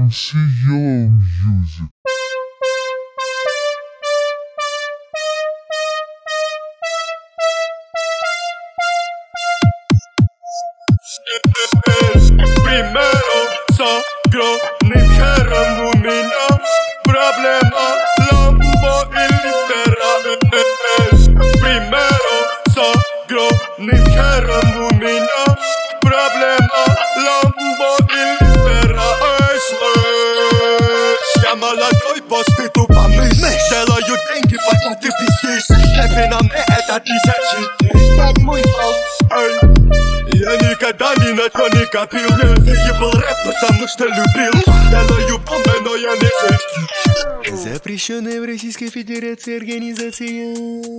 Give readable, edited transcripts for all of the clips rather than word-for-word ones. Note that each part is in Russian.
MC Yellow Music. Primero с огромным хером у меня проблема Ламбо или Феррари. Примero с огромным хером у меня проблема Ламбо или Феррари. Слышь, я молодой босс, ты тупо мыслишь. Делаю деньги, пока ты пиздишь. Хэппи на мне это тысячи. Так мой босс, я никогда ни на то не копил. Я заебал рэп, потому что любил. Делаю бомбы, но я не зайду. Запрещенная в Российской Федерации организация.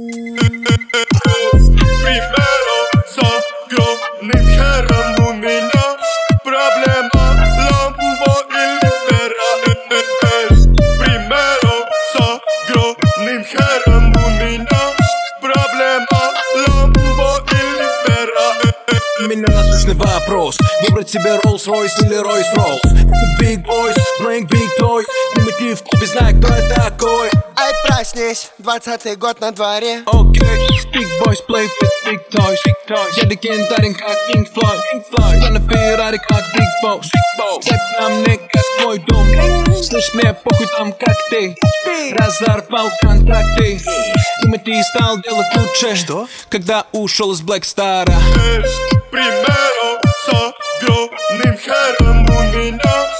Примero с огромным хером у меня проблема Ламбо или Феррари. Примero с огромным хером у меня проблема Ламбо или Феррари. Меня насущный вопрос: выбрать себе Rolls-Royce или Royce-Rolls. Big boys, playing big toys. И мы в клубе, знаю, кто я такой. Ай, проснись, 20-й год на дворе. Окей, big boys play with big toys. Я легендарен, как Pink Floyd. Я на Феррари, как Big Boss. Цепь на мне, как твой дом. Слышь, мне похуй там, как ты. Разорвал контракты. Тимати стал делать лучше. Что? Когда ушел из Black Star'а. Примero с огромным хером у меня